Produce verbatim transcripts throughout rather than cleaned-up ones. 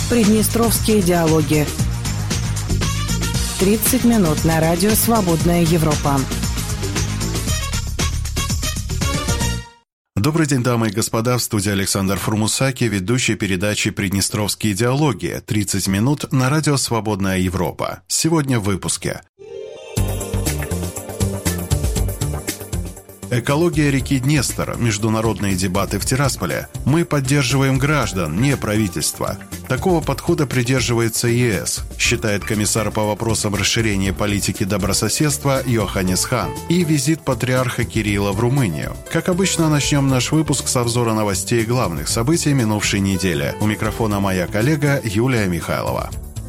Приднестровские диалоги. тридцать минут на радио «Свободная Европа». Добрый день, дамы и господа, в студии Александр Фурмусаки, ведущий передачи «Приднестровские диалоги». тридцать минут на радио «Свободная Европа». Сегодня в выпуске. Экология реки Днестр. Международные дебаты в Тирасполе. Мы поддерживаем граждан, не правительство. Такого подхода придерживается ЕС, считает комиссар по вопросам расширения политики добрососедства Йоханнес Хан. И визит патриарха Кирилла в Румынию. Как обычно, начнем наш выпуск с обзора новостей и главных событий минувшей недели. У микрофона моя коллега Юлия Михайлова.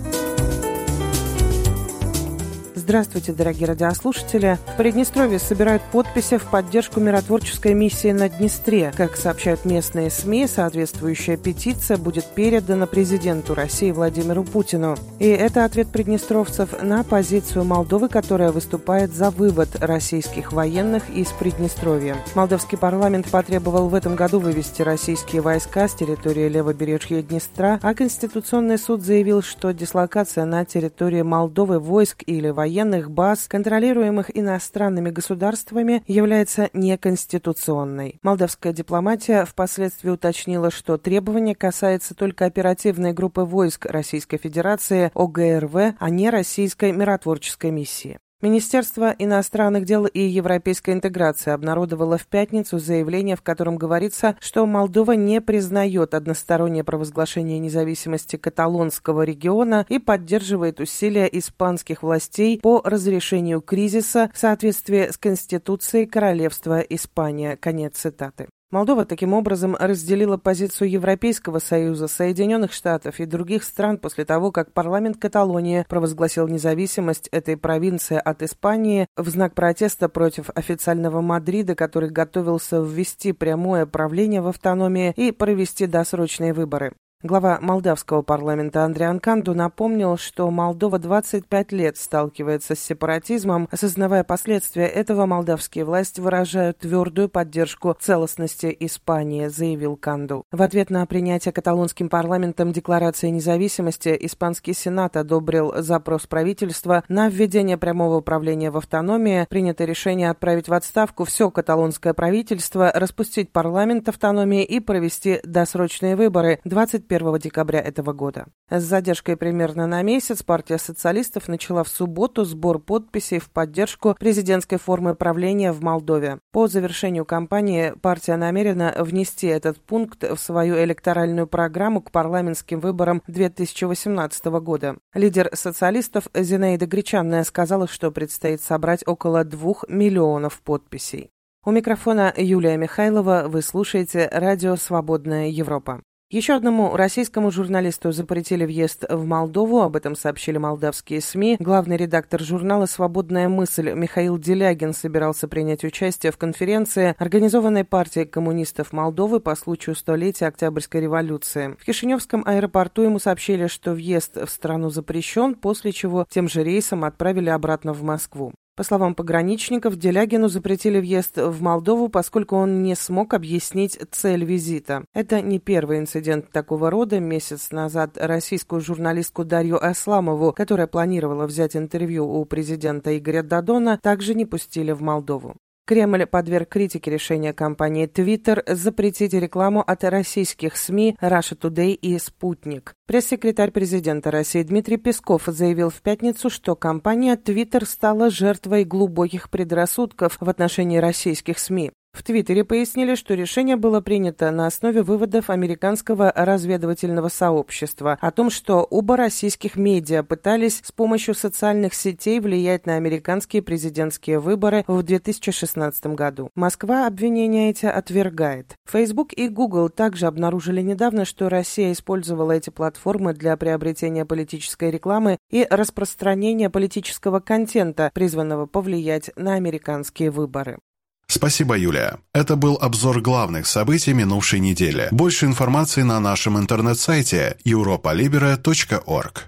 Здравствуйте, дорогие радиослушатели. В Приднестровье собирают подписи в поддержку миротворческой миссии на Днестре. Как сообщают местные СМИ, соответствующая петиция будет передана президенту России Владимиру Путину. И это ответ приднестровцев на позицию Молдовы, которая выступает за вывод российских военных из Приднестровья. Молдовский парламент потребовал в этом году вывести российские войска с территории левобережья Днестра, а Конституционный суд заявил, что дислокация на территории Молдовы войск или военных военных баз, контролируемых иностранными государствами, является неконституционной. Молдавская дипломатия впоследствии уточнила, что требование касается только оперативной группы войск Российской Федерации ОГРВ, а не российской миротворческой миссии. Министерство иностранных дел и европейской интеграции обнародовало в пятницу заявление, в котором говорится, что Молдова не признает одностороннее провозглашение независимости каталонского региона и поддерживает усилия испанских властей по разрешению кризиса в соответствии с Конституцией Королевства Испания. Конец цитаты. Молдова таким образом разделила позицию Европейского Союза, Соединенных Штатов и других стран после того, как парламент Каталонии провозгласил независимость этой провинции от Испании в знак протеста против официального Мадрида, который готовился ввести прямое правление в автономии и провести досрочные выборы. Глава молдавского парламента Андриан Канду напомнил, что Молдова двадцать пять лет сталкивается с сепаратизмом. Осознавая последствия этого, молдавские власти выражают твердую поддержку целостности Испании, заявил Канду. В ответ на принятие каталонским парламентом декларации независимости, Испанский Сенат одобрил запрос правительства на введение прямого управления в автономии. Принято решение отправить в отставку все каталонское правительство, распустить парламент автономии и провести досрочные выборы двадцать первого декабря этого года. С задержкой примерно на месяц партия социалистов начала в субботу сбор подписей в поддержку президентской формы правления в Молдове. По завершению кампании партия намерена внести этот пункт в свою электоральную программу к парламентским выборам две тысячи восемнадцатого года. Лидер социалистов Зинаида Гречанная сказала, что предстоит собрать около двух миллионов подписей. У микрофона Юлия Михайлова, вы слушаете радио «Свободная Европа». Еще одному российскому журналисту запретили въезд в Молдову, об этом сообщили молдавские СМИ. Главный редактор журнала «Свободная мысль» Михаил Делягин собирался принять участие в конференции, организованной партией коммунистов Молдовы по случаю столетия Октябрьской революции. В Кишиневском аэропорту ему сообщили, что въезд в страну запрещен, после чего тем же рейсом отправили обратно в Москву. По словам пограничников, Делягину запретили въезд в Молдову, поскольку он не смог объяснить цель визита. Это не первый инцидент такого рода. Месяц назад российскую журналистку Дарью Асламову, которая планировала взять интервью у президента Игоря Додона, также не пустили в Молдову. Кремль подверг критике решения компании Twitter запретить рекламу от российских СМИ Russia Today и Спутник. Пресс-секретарь президента России Дмитрий Песков заявил в пятницу, что компания Twitter стала жертвой глубоких предрассудков в отношении российских СМИ. В Твиттере пояснили, что решение было принято на основе выводов американского разведывательного сообщества о том, что оба российских медиа пытались с помощью социальных сетей влиять на американские президентские выборы в две тысячи шестнадцатом году. Москва обвинения эти отвергает. Facebook и Google также обнаружили недавно, что Россия использовала эти платформы для приобретения политической рекламы и распространения политического контента, призванного повлиять на американские выборы. Спасибо, Юлия. Это был обзор главных событий минувшей недели. Больше информации на нашем интернет-сайте европа либера точка орг.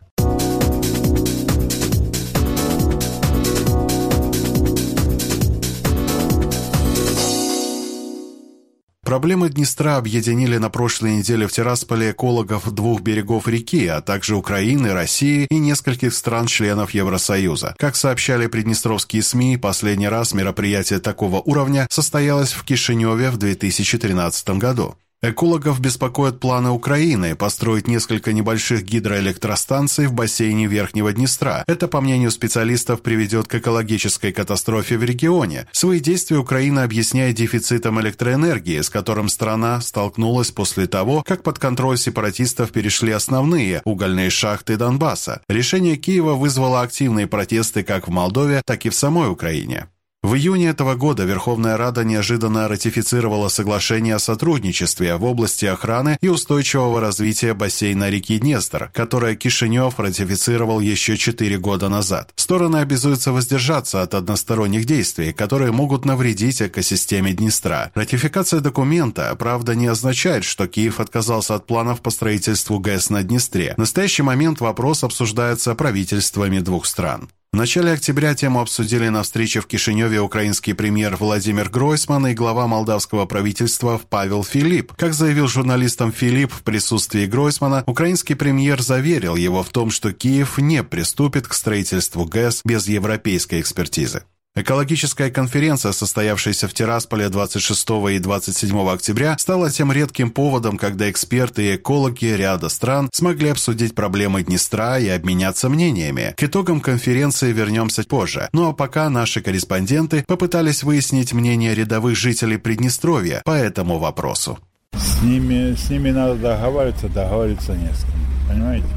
Проблемы Днестра объединили на прошлой неделе в Тирасполе экологов двух берегов реки, а также Украины, России и нескольких стран-членов Евросоюза. Как сообщали приднестровские СМИ, последний раз мероприятие такого уровня состоялось в Кишиневе в две тысячи тринадцатом году. Экологов беспокоят планы Украины построить несколько небольших гидроэлектростанций в бассейне Верхнего Днестра. Это, по мнению специалистов, приведет к экологической катастрофе в регионе. Свои действия Украина объясняет дефицитом электроэнергии, с которым страна столкнулась после того, как под контроль сепаратистов перешли основные угольные шахты Донбасса. Решение Киева вызвало активные протесты как в Молдове, так и в самой Украине. В июне этого года Верховная Рада неожиданно ратифицировала соглашение о сотрудничестве в области охраны и устойчивого развития бассейна реки Днестр, которое Кишинев ратифицировал еще четыре года назад. Стороны обязуются воздержаться от односторонних действий, которые могут навредить экосистеме Днестра. Ратификация документа, правда, не означает, что Киев отказался от планов по строительству ГЭС на Днестре. В настоящий момент вопрос обсуждается правительствами двух стран. В начале октября тему обсудили на встрече в Кишиневе украинский премьер Владимир Гройсман и глава молдавского правительства Павел Филипп. Как заявил журналистам Филипп в присутствии Гройсмана, украинский премьер заверил его в том, что Киев не приступит к строительству ГЭС без европейской экспертизы. Экологическая конференция, состоявшаяся в Тирасполе двадцать шестого и двадцать седьмого октября, стала тем редким поводом, когда эксперты и экологи ряда стран смогли обсудить проблемы Днестра и обменяться мнениями. К итогам конференции вернемся позже. Ну а пока наши корреспонденты попытались выяснить мнение рядовых жителей Приднестровья по этому вопросу. С ними, с ними надо договариваться, договариваться не с кем, понимаете?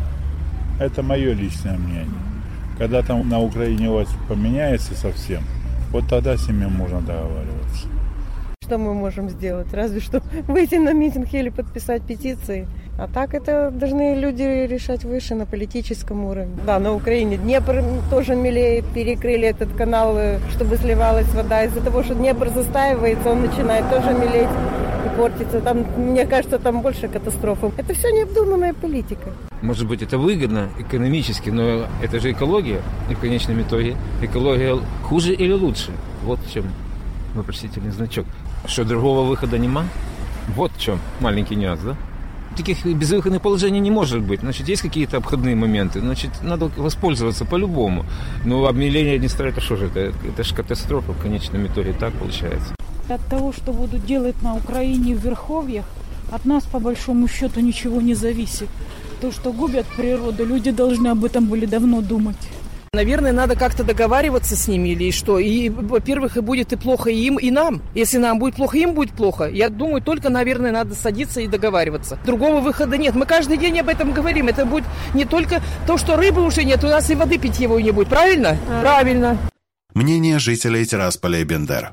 Это мое личное мнение. Когда там на Украине власть поменяется совсем, вот тогда с ними можно договариваться. Что мы можем сделать? Разве что выйти на митинг или подписать петиции. А так это должны люди решать выше, на политическом уровне. Да, на Украине Днепр тоже мелеет, перекрыли этот канал, чтобы сливалась вода. Из-за того, что Днепр застаивается, он начинает тоже мелеть и портиться. Там, мне кажется, там больше катастрофы. Это все необдуманная политика. Может быть, это выгодно экономически, но это же экология. И в конечном итоге экология хуже или лучше? Вот в чем вопросительный значок. Что, другого выхода нема? Вот в чем маленький нюанс, да? Таких безвыходных положений не может быть. Значит, есть какие-то обходные моменты. Значит, надо воспользоваться по-любому. Но обмеление Днестра, это что же? Это, это же катастрофа в конечном итоге. Так получается. От того, что будут делать на Украине в верховьях, от нас, по большому счету, ничего не зависит. То, что губят природу, люди должны об этом были давно думать. Наверное, надо как-то договариваться с ними или что. И, во-первых, и будет и плохо им, и нам. Если нам будет плохо, им будет плохо. Я думаю, только, наверное, надо садиться и договариваться. Другого выхода нет. Мы каждый день об этом говорим. Это будет не только то, что рыбы уже нет, у нас и воды питьевой не будет. Правильно? А. Правильно. Мнение жителей Тирасполя и Бендер.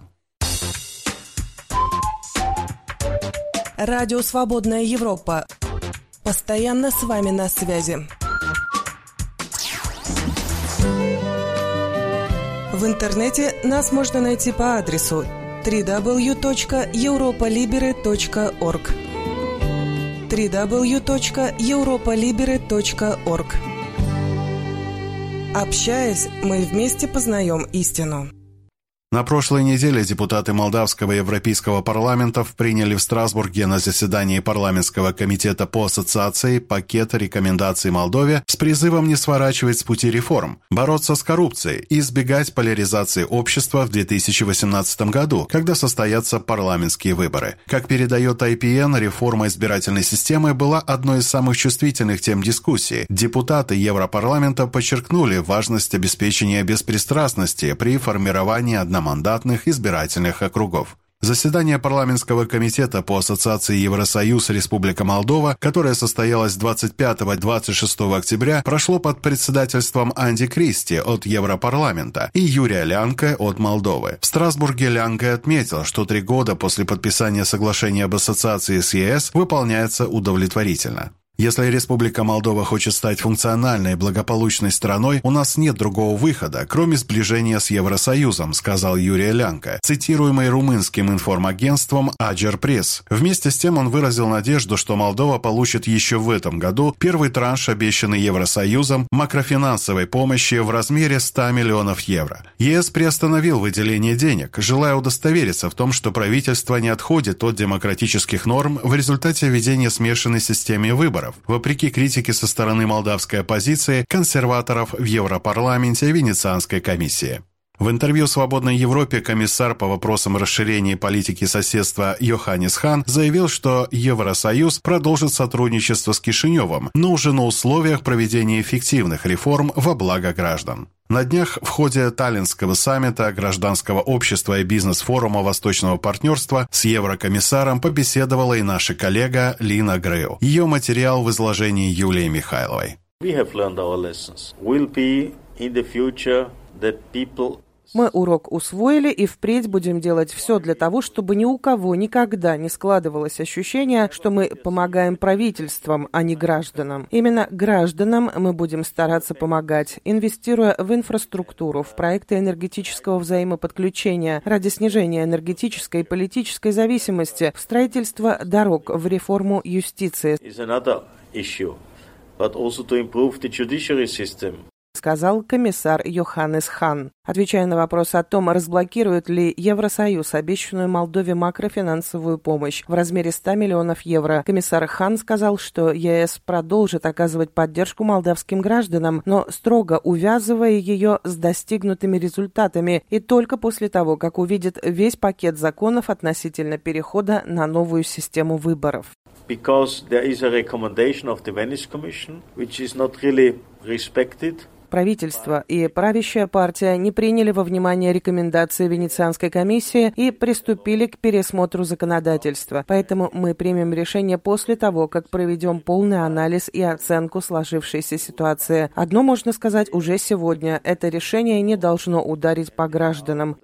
Радио «Свободная Европа». Постоянно с вами на связи. В интернете нас можно найти по адресу дабл ю дабл ю дабл ю точка европа либере точка орг. дабл ю дабл ю дабл ю точка европа либере точка орг. Общаясь, мы вместе познаем истину. На прошлой неделе депутаты Молдавского Европейского парламента приняли в Страсбурге на заседании парламентского комитета по ассоциации пакет рекомендаций Молдове с призывом не сворачивать с пути реформ, бороться с коррупцией и избегать поляризации общества в две тысячи восемнадцатом году, когда состоятся парламентские выборы. Как передает ай пи эн, реформа избирательной системы была одной из самых чувствительных тем дискуссии. Депутаты Европарламента подчеркнули важность обеспечения беспристрастности при формировании одного мандатных избирательных округов. Заседание парламентского комитета по ассоциации Евросоюз-Республика Молдова, которое состоялось двадцать пятого — двадцать шестого октября, прошло под председательством Анди Кристи от Европарламента и Юрия Лянке от Молдовы. В Страсбурге Лянке отметил, что три года после подписания соглашения об ассоциации с е эс выполняется удовлетворительно. Если Республика Молдова хочет стать функциональной и благополучной страной, у нас нет другого выхода, кроме сближения с Евросоюзом, сказал Юрий Лянка, цитируемый румынским информагентством Аджер Пресс. Вместе с тем он выразил надежду, что Молдова получит еще в этом году первый транш, обещанный Евросоюзом, макрофинансовой помощи в размере ста миллионов евро. ЕС приостановил выделение денег, желая удостовериться в том, что правительство не отходит от демократических норм в результате введения смешанной системы выборов, вопреки критике со стороны молдавской оппозиции, консерваторов в Европарламенте и Венецианской комиссии. В интервью «Свободной Европе» комиссар по вопросам расширения политики соседства Йоханнес Хан заявил, что Евросоюз продолжит сотрудничество с Кишиневым, но уже на условиях проведения эффективных реформ во благо граждан. На днях в ходе Таллинского саммита гражданского общества и бизнес-форума Восточного партнерства с еврокомиссаром побеседовала и наша коллега Лина Греу. Ее материал в изложении Юлии Михайловой. Мы урок усвоили и впредь будем делать все для того, чтобы ни у кого никогда не складывалось ощущение, что мы помогаем правительствам, а не гражданам. Именно гражданам мы будем стараться помогать, инвестируя в инфраструктуру, в проекты энергетического взаимоподключения ради снижения энергетической и политической зависимости, в строительство дорог, в реформу юстиции, сказал комиссар Йоханнес Хан. Отвечая на вопрос о том, разблокирует ли Евросоюз обещанную Молдове макрофинансовую помощь в размере ста миллионов евро, комиссар Хан сказал, что ЕС продолжит оказывать поддержку молдавским гражданам, но строго увязывая ее с достигнутыми результатами и только после того, как увидит весь пакет законов относительно перехода на новую систему выборов. Because there is a recommendation of the Venice Commission, which is not really respected. Правительство и правящая партия не приняли во внимание рекомендации Венецианской комиссии и приступили к пересмотру законодательства. Поэтому мы примем решение после того, как проведем полный анализ и оценку сложившейся ситуации. Одно можно сказать уже сегодня. Это решение не должно ударить по гражданам,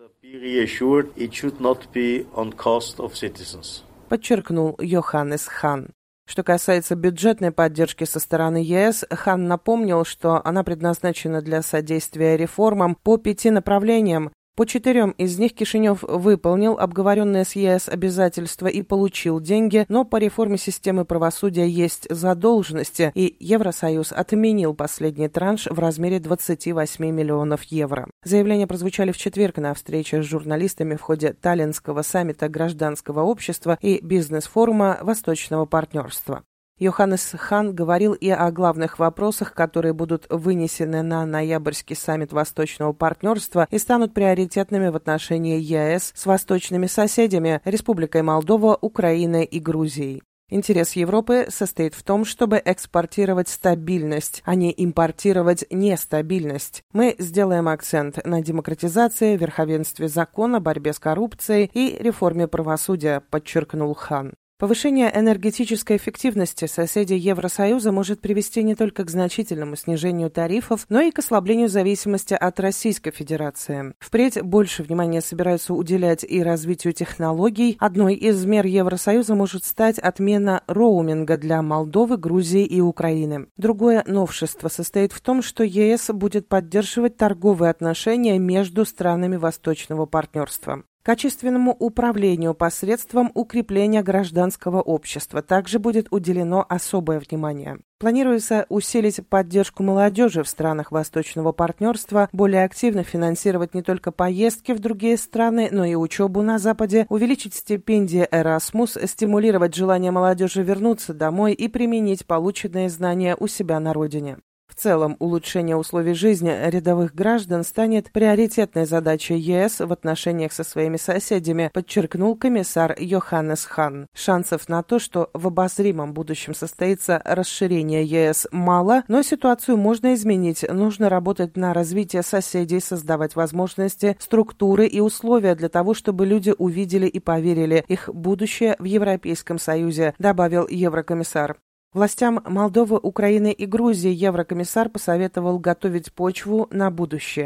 подчеркнул Йоханнес Хан. Что касается бюджетной поддержки со стороны ЕС, Хан напомнил, что она предназначена для содействия реформам по пяти направлениям. По четырем из них Кишинев выполнил обговоренные с ЕС обязательства и получил деньги, но по реформе системы правосудия есть задолженности, и Евросоюз отменил последний транш в размере двадцати восьми миллионов евро. Заявления прозвучали в четверг на встрече с журналистами в ходе Таллинского саммита гражданского общества и бизнес-форума Восточного партнерства. Йоханнес Хан говорил и о главных вопросах, которые будут вынесены на ноябрьский саммит Восточного партнерства и станут приоритетными в отношении ЕС с восточными соседями – Республикой Молдова, Украиной и Грузией. Интерес Европы состоит в том, чтобы экспортировать стабильность, а не импортировать нестабильность. Мы сделаем акцент на демократизации, верховенстве закона, борьбе с коррупцией и реформе правосудия, подчеркнул Хан. Повышение энергетической эффективности соседей Евросоюза может привести не только к значительному снижению тарифов, но и к ослаблению зависимости от Российской Федерации. Впредь больше внимания собираются уделять и развитию технологий. Одной из мер Евросоюза может стать отмена роуминга для Молдовы, Грузии и Украины. Другое новшество состоит в том, что ЕС будет поддерживать торговые отношения между странами Восточного партнерства. Качественному управлению посредством укрепления гражданского общества также будет уделено особое внимание. Планируется усилить поддержку молодежи в странах Восточного партнерства, более активно финансировать не только поездки в другие страны, но и учебу на Западе, увеличить стипендии Erasmus, стимулировать желание молодежи вернуться домой и применить полученные знания у себя на родине. В целом, улучшение условий жизни рядовых граждан станет приоритетной задачей ЕС в отношениях со своими соседями, подчеркнул комиссар Йоханнес Хан. Шансов на то, что в обозримом будущем состоится расширение ЕС, мало, но ситуацию можно изменить. Нужно работать на развитие соседей, создавать возможности, структуры и условия для того, чтобы люди увидели и поверили их будущее в Европейском Союзе, добавил еврокомиссар. Властям Молдовы, Украины и Грузии еврокомиссар посоветовал готовить почву на будущее.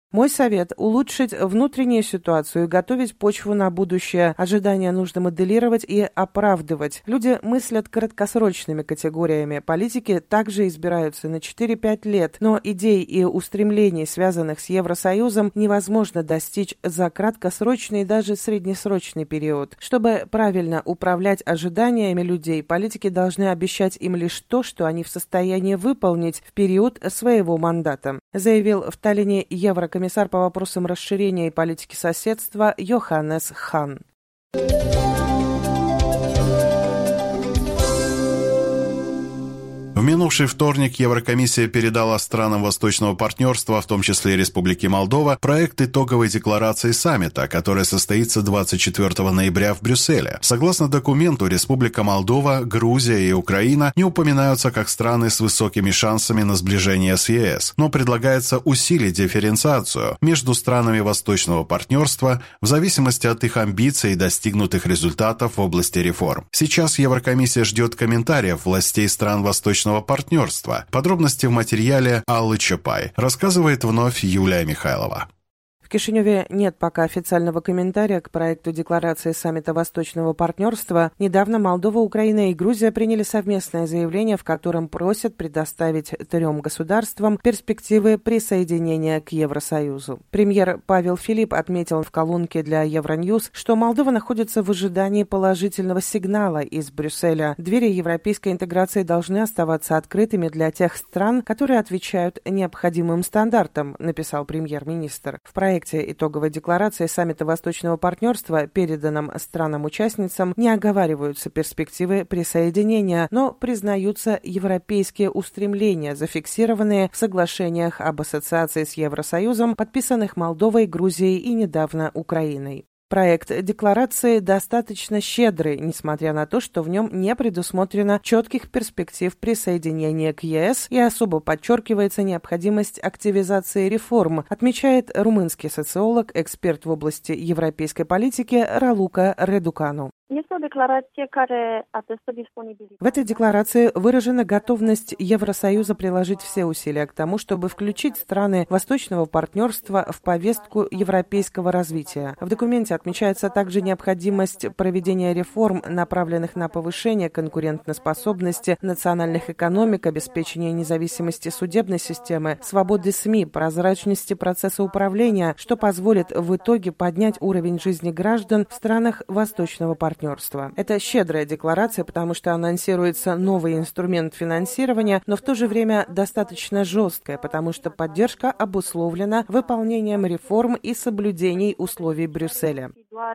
Мой совет – улучшить внутреннюю ситуацию и готовить почву на будущее. Ожидания нужно моделировать и оправдывать. Люди мыслят краткосрочными категориями. Политики также избираются на четыре-пять лет. Но идей и устремлений, связанных с Евросоюзом, невозможно достичь за краткосрочный и даже среднесрочный период. Чтобы правильно управлять ожиданиями людей, политики должны обещать им лишь то, что они в состоянии выполнить в период своего мандата, заявил в Таллине Еврокомиссар комиссар по вопросам расширения и политики соседства Йоханнес Хан. В минувший вторник Еврокомиссия передала странам Восточного партнерства, в том числе и Республике Молдова, проект итоговой декларации саммита, которая состоится двадцать четвёртого ноября в Брюсселе. Согласно документу, Республика Молдова, Грузия и Украина не упоминаются как страны с высокими шансами на сближение с ЕС, но предлагается усилить дифференциацию между странами Восточного партнерства в зависимости от их амбиций и достигнутых результатов в области реформ. Сейчас Еврокомиссия ждет комментариев властей стран Восточного партнерства. Подробности в материале Аллы Чапай. Рассказывает вновь Юлия Михайлова. В Кишиневе нет пока официального комментария к проекту декларации саммита Восточного партнерства. Недавно Молдова, Украина и Грузия приняли совместное заявление, в котором просят предоставить трем государствам перспективы присоединения к Евросоюзу. Премьер Павел Филипп отметил в колонке для Евроньюз, что Молдова находится в ожидании положительного сигнала из Брюсселя. Двери европейской интеграции должны оставаться открытыми для тех стран, которые отвечают необходимым стандартам, написал премьер-министр. В проекте итоговой декларации саммита Восточного партнерства, переданном странам-участницам, не оговариваются перспективы присоединения, но признаются европейские устремления, зафиксированные в соглашениях об ассоциации с Евросоюзом, подписанных Молдовой, Грузией и недавно Украиной. Проект декларации достаточно щедрый, несмотря на то, что в нем не предусмотрено четких перспектив присоединения к ЕС и особо подчеркивается необходимость активизации реформ, отмечает румынский социолог, эксперт в области европейской политики Ралука Редукану. В этой декларации выражена готовность Евросоюза приложить все усилия к тому, чтобы включить страны Восточного партнерства в повестку европейского развития. В документе отмечается также необходимость проведения реформ, направленных на повышение конкурентоспособности национальных экономик, обеспечение независимости судебной системы, свободы СМИ, прозрачности процесса управления, что позволит в итоге поднять уровень жизни граждан в странах Восточного партнерства. Это щедрая декларация, потому что анонсируется новый инструмент финансирования, но в то же время достаточно жесткая, потому что поддержка обусловлена выполнением реформ и соблюдений условий Брюсселя.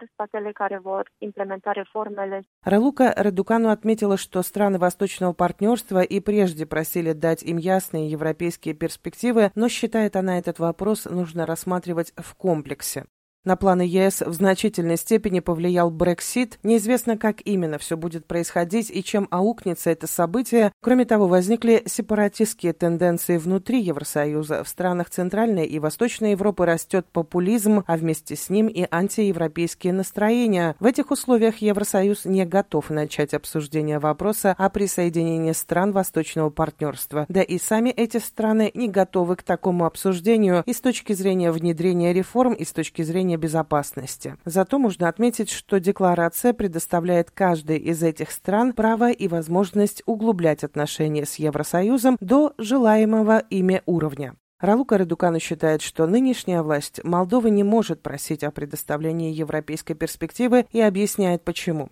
Ралука Редукану отметила, что страны Восточного партнерства и прежде просили дать им ясные европейские перспективы, но считает она, этот вопрос нужно рассматривать в комплексе. На планы ЕС в значительной степени повлиял Брексит. Неизвестно, как именно все будет происходить и чем аукнется это событие. Кроме того, возникли сепаратистские тенденции внутри Евросоюза. В странах Центральной и Восточной Европы растет популизм, а вместе с ним и антиевропейские настроения. В этих условиях Евросоюз не готов начать обсуждение вопроса о присоединении стран Восточного партнерства. Да и сами эти страны не готовы к такому обсуждению и с точки зрения внедрения реформ, и с точки зрения безопасности. Зато можно отметить, что декларация предоставляет каждой из этих стран право и возможность углублять отношения с Евросоюзом до желаемого ими уровня. Ралука Редукану считает, что нынешняя власть Молдовы не может просить о предоставлении европейской перспективы и объясняет, почему.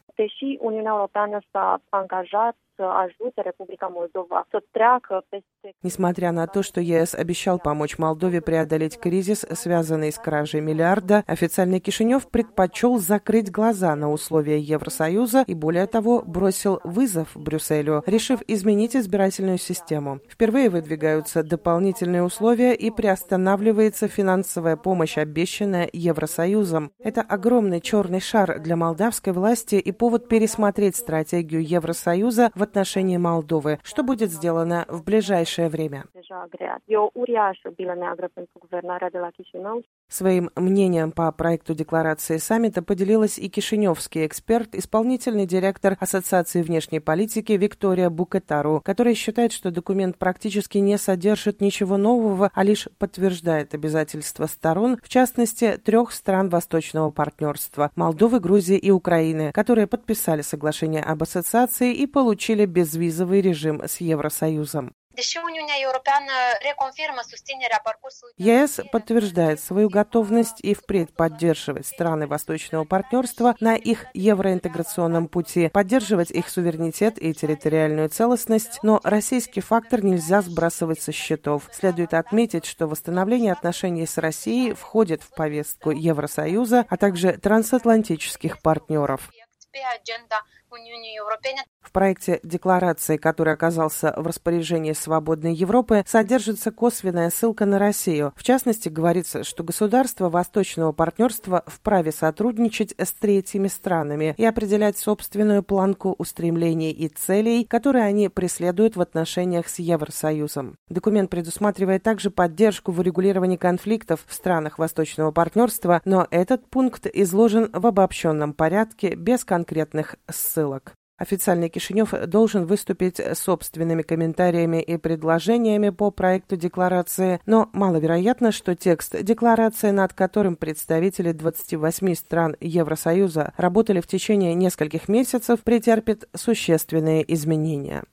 Несмотря на то, что ЕС обещал помочь Молдове преодолеть кризис, связанный с кражей миллиарда, официальный Кишинев предпочел закрыть глаза на условия Евросоюза и, более того, бросил вызов Брюсселю, решив изменить избирательную систему. Впервые выдвигаются дополнительные условия и приостанавливается финансовая помощь, обещанная Евросоюзом. Это огромный черный шар для молдавской власти и повод пересмотреть стратегию Евросоюза в отношении Молдовы, что будет сделано в ближайшее время. Своим мнением по проекту декларации саммита поделилась и кишиневский эксперт, исполнительный директор Ассоциации внешней политики Виктория Букетару, которая считает, что документ практически не содержит ничего нового, а лишь подтверждает обязательства сторон, в частности, трех стран Восточного партнерства – Молдовы, Грузии и Украины, которые подписали соглашение об ассоциации и получили безвизовый режим с Евросоюзом. ЕС подтверждает свою готовность и впредь поддерживать страны Восточного партнерства на их евроинтеграционном пути, поддерживать их суверенитет и территориальную целостность, но российский фактор нельзя сбрасывать со счетов. Следует отметить, что восстановление отношений с Россией входит в повестку Евросоюза, а также трансатлантических партнеров. В проекте декларации, который оказался в распоряжении Свободной Европы, содержится косвенная ссылка на Россию. В частности, говорится, что государства Восточного партнерства вправе сотрудничать с третьими странами и определять собственную планку устремлений и целей, которые они преследуют в отношениях с Евросоюзом. Документ предусматривает также поддержку в урегулировании конфликтов в странах Восточного партнерства, но этот пункт изложен в обобщенном порядке без конкретных ссылок. Официальный Кишинев должен выступить с собственными комментариями и предложениями по проекту декларации, но маловероятно, что текст декларации, над которым представители двадцати восьми стран Евросоюза работали в течение нескольких месяцев, претерпит существенные изменения.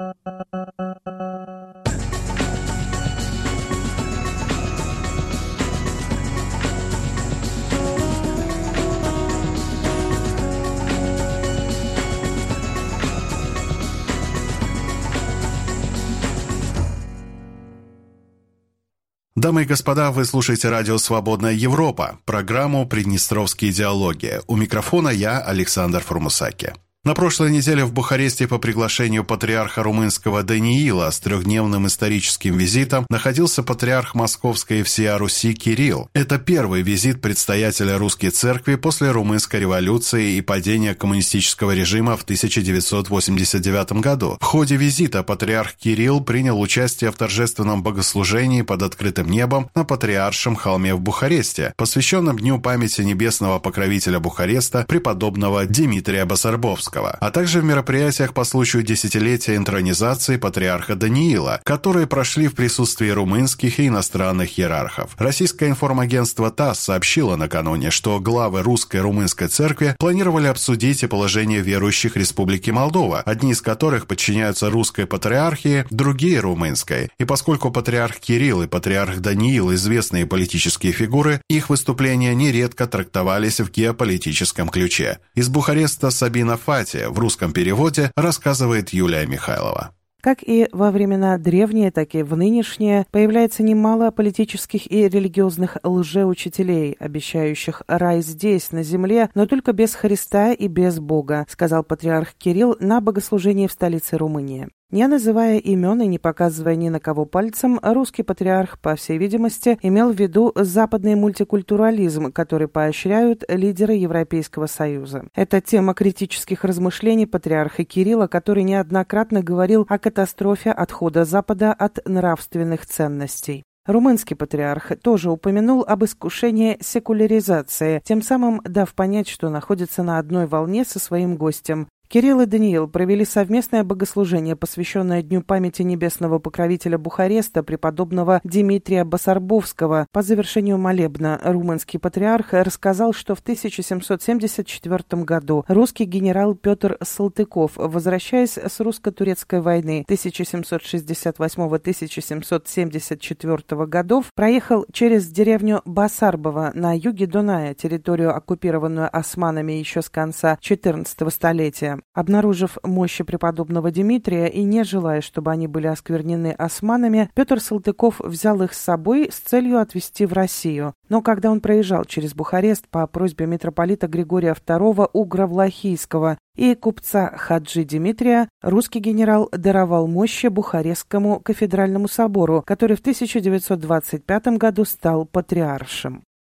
Дамы и господа, вы слушаете радио «Свободная Европа», программу «Приднестровские диалоги». У микрофона я, Александр Формусаки. На прошлой неделе в Бухаресте по приглашению патриарха румынского Даниила с трехдневным историческим визитом находился патриарх Московской и всея Руси Кирилл. Это первый визит предстоятеля Русской Церкви после румынской революции и падения коммунистического режима в тысяча девятьсот восемьдесят девятом году. В ходе визита патриарх Кирилл принял участие в торжественном богослужении под открытым небом на Патриаршем холме в Бухаресте, посвященном Дню памяти небесного покровителя Бухареста преподобного Димитрия Басарбовского, а также в мероприятиях по случаю десятилетия интронизации патриарха Даниила, которые прошли в присутствии румынских и иностранных иерархов. Российское информагентство ТАСС сообщило накануне, что главы Русской и Румынской церкви планировали обсудить и положение верующих Республики Молдова, одни из которых подчиняются Русской патриархии, другие – Румынской. И поскольку патриарх Кирилл и патриарх Даниил – известные политические фигуры, их выступления нередко трактовались в геополитическом ключе. Из Бухареста Сабина Фати в русском переводе рассказывает Юлия Михайлова. Как и во времена древние, так и в нынешние появляется немало политических и религиозных лжеучителей, обещающих рай здесь, на земле, но только без Христа и без Бога, сказал патриарх Кирилл на богослужении в столице Румынии. Не называя имен и не показывая ни на кого пальцем, русский патриарх, по всей видимости, имел в виду западный мультикультурализм, который поощряют лидеры Европейского Союза. Это тема критических размышлений патриарха Кирилла, который неоднократно говорил о катастрофе отхода Запада от нравственных ценностей. Румынский патриарх тоже упомянул об искушении секуляризации, тем самым дав понять, что находится на одной волне со своим гостем. Кирилл и Даниил провели совместное богослужение, посвященное Дню памяти небесного покровителя Бухареста, преподобного Димитрия Басарбовского. По завершению молебна румынский патриарх рассказал, что в тысяча семьсот семьдесят четвёртом году русский генерал Петр Салтыков, возвращаясь с русско-турецкой войны тысяча семьсот шестьдесят восьмого — тысяча семьсот семьдесят четвёртого годов, проехал через деревню Басарбово на юге Дуная, территорию, оккупированную османами еще с конца четырнадцатого столетия. Обнаружив мощи преподобного Димитрия и не желая, чтобы они были осквернены османами, Петр Салтыков взял их с собой с целью отвезти в Россию. Но когда он проезжал через Бухарест по просьбе митрополита Григория второго Угро-Влахийского и купца Хаджи Димитрия, русский генерал даровал мощи Бухарестскому кафедральному собору, который в тысяча девятьсот двадцать пятом году стал патриаршим.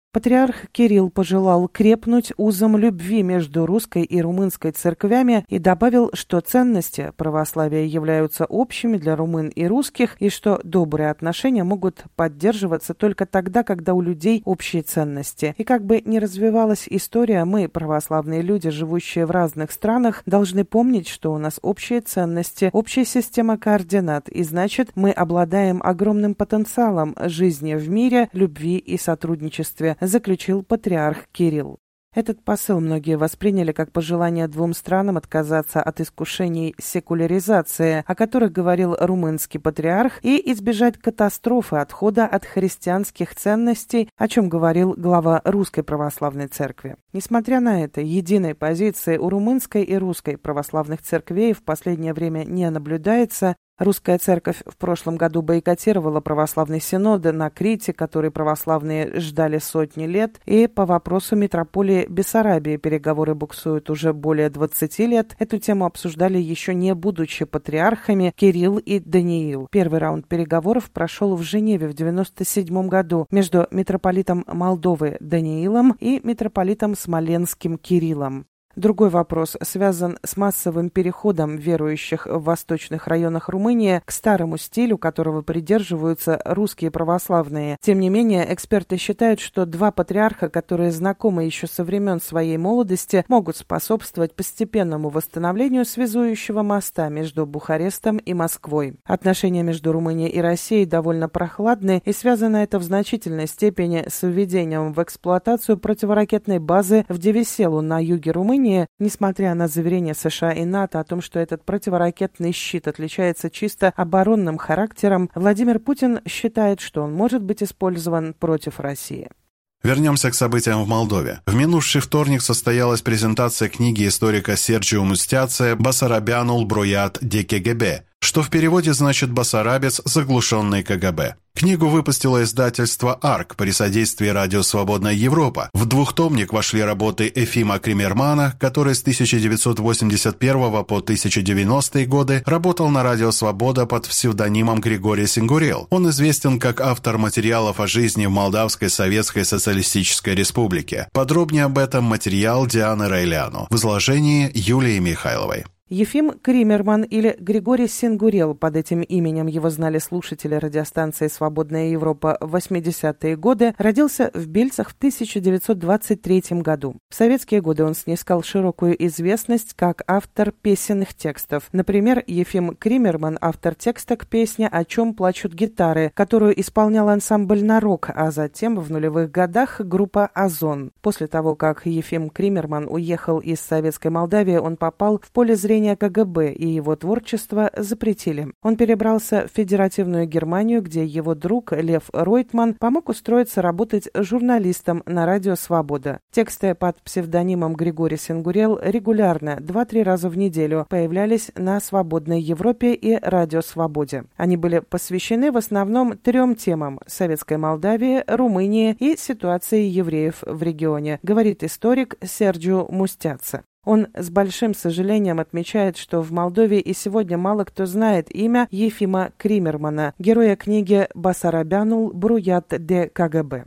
Патриарх Кирилл пожелал крепнуть узом любви между русской и румынской церквями и добавил, что ценности православия являются общими для румын и русских, и что добрые отношения могут поддерживаться только тогда, когда у людей общие ценности. И как бы ни развивалась история, мы, православные люди, живущие в разных странах, должны помнить, что у нас общие ценности, общая система координат, и значит, мы обладаем огромным потенциалом жизни в мире, любви и сотрудничестве, заключил патриарх Кирилл. Этот посыл многие восприняли как пожелание двум странам отказаться от искушений секуляризации, о которых говорил румынский патриарх, и избежать катастрофы отхода от христианских ценностей, о чем говорил глава Русской Православной Церкви. Несмотря на это, единой позиции у румынской и русской православных церквей в последнее время не наблюдается. Русская церковь в прошлом году бойкотировала православный синод на Крите, который православные ждали сотни лет, и по вопросу митрополии Бессарабии переговоры буксуют уже более двадцати лет. Эту тему обсуждали еще не будучи патриархами Кирилл и Даниил. Первый раунд переговоров прошел в Женеве в девяносто седьмом году между митрополитом Молдовы Даниилом и митрополитом Смоленским Кириллом. Другой вопрос связан с массовым переходом верующих в восточных районах Румынии к старому стилю, которого придерживаются русские православные. Тем не менее, эксперты считают, что два патриарха, которые знакомы еще со времен своей молодости, могут способствовать постепенному восстановлению связующего моста между Бухарестом и Москвой. Отношения между Румынией и Россией довольно прохладны, и связано это в значительной степени с введением в эксплуатацию противоракетной базы в Девеселу на юге Румынии. Несмотря на заверения США и НАТО о том, что этот противоракетный щит отличается чисто оборонным характером, Владимир Путин считает, что он может быть использован против России. Вернемся к событиям в Молдове. В минувший вторник состоялась презентация книги историка Серджио Мустяце «Басарабянул броят де КГБ», что в переводе значит «Басарабец, заглушенный КГБ». Книгу выпустило издательство «Арк» при содействии Радио Свободная Европа. В двухтомник вошли работы Ефима Кримермана, который с тысяча девятьсот восемьдесят первого по тысяча девяностые годы работал на Радио Свобода под псевдонимом Григорий Сингурел. Он известен как автор материалов о жизни в Молдавской Советской Социалистической Республике. Подробнее об этом материал Дианы Райляну в изложении Юлии Михайловой. Ефим Кримерман или Григорий Сингурел, под этим именем его знали слушатели радиостанции «Свободная Европа» в восьмидесятые годы, родился в Бельцах в тысяча девятьсот двадцать третьем году. В советские годы он снискал широкую известность как автор песенных текстов. Например, Ефим Кримерман – автор текста к песне «О чем плачут гитары», которую исполнял ансамбль «Нарок», а затем в нулевых годах группа «Озон». После того, как Ефим Кримерман уехал из Советской Молдавии, он попал в поле зрения КГБ, и его творчество запретили. Он перебрался в Федеративную Германию, где его друг Лев Ройтман помог устроиться работать журналистом на Радио Свобода. Тексты под псевдонимом Григорий Сингурел регулярно, два-три раза в неделю, появлялись на Свободной Европе и Радио Свободе. Они были посвящены в основном трем темам – Советской Молдавии, Румынии и ситуации евреев в регионе, говорит историк Серджио Мустяце. Он с большим сожалением отмечает, что в Молдове и сегодня мало кто знает имя Ефима Кримермана, героя книги «Басарабянул броят де КГБ».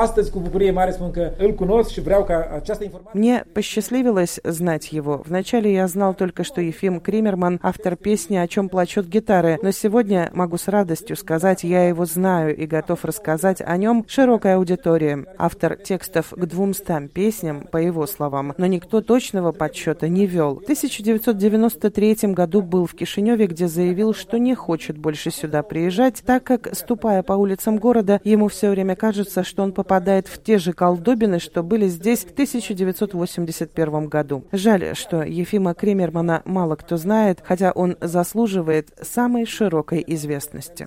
Мне посчастливилось знать его. Вначале я знал только, что Ефим Кримерман – автор песни «О чем плачут гитары», но сегодня могу с радостью сказать, я его знаю и готов рассказать о нем широкой аудитории. Автор текстов к двумстам песням, по его словам, но никто точного подсчета не вел. В тысяча девятьсот девяносто третьем году был в Кишиневе, где заявил, что не хочет больше сюда приезжать, так как, ступая по улицам города, ему все время кажется, что он попадает в те же колдобины, что были здесь в тысяча девятьсот восемьдесят первом году. Жаль, что Ефима Кримермана мало кто знает, хотя он заслуживает самой широкой известности.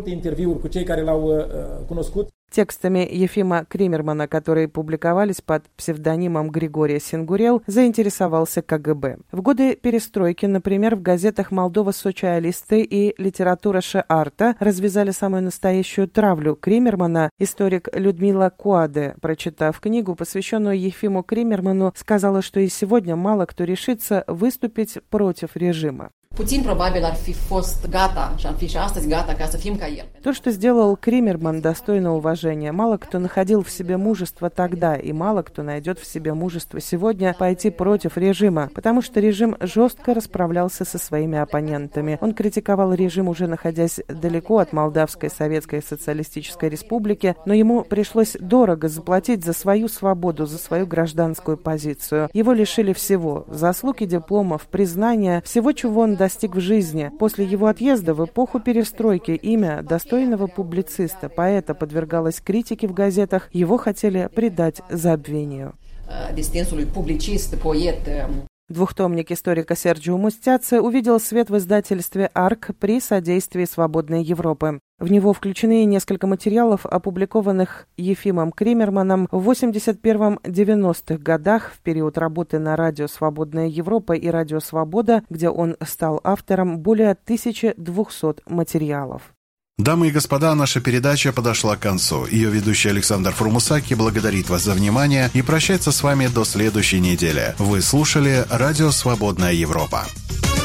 Текстами Ефима Кримермана, которые публиковались под псевдонимом Григория Сингурел, заинтересовался КГБ. В годы перестройки, например, в газетах «Молдова Социалисты» и «Литература Шеарта» развязали самую настоящую травлю Кримермана. Историк Людмила Куаде, прочитав книгу, посвященную Ефиму Кримерману, сказала, что и сегодня мало кто решится выступить против режима. То, что сделал Кримерман, достойно уважения. Мало кто находил в себе мужество тогда, и мало кто найдет в себе мужество сегодня пойти против режима, потому что режим жестко расправлялся со своими оппонентами. Он критиковал режим, уже находясь далеко от Молдавской Советской Социалистической Республики, но ему пришлось дорого заплатить за свою свободу, за свою гражданскую позицию. Его лишили всего – заслуг и дипломов, признания, всего, чего он достиг в жизни. После его отъезда в эпоху перестройки имя достойного публициста, поэта подвергалось критике в газетах, его хотели предать забвению. Двухтомник историка Серджио Мустяци увидел свет в издательстве «Арк» при содействии «Свободной Европы». В него включены несколько материалов, опубликованных Ефимом Кримерманом в восемьдесят первом — девяностых годах в период работы на радио «Свободная Европа» и радио «Свобода», где он стал автором более тысячи двухсот материалов. Дамы и господа, наша передача подошла к концу. Ее ведущий Александр Фрумусаки благодарит вас за внимание и прощается с вами до следующей недели. Вы слушали радио «Свободная Европа».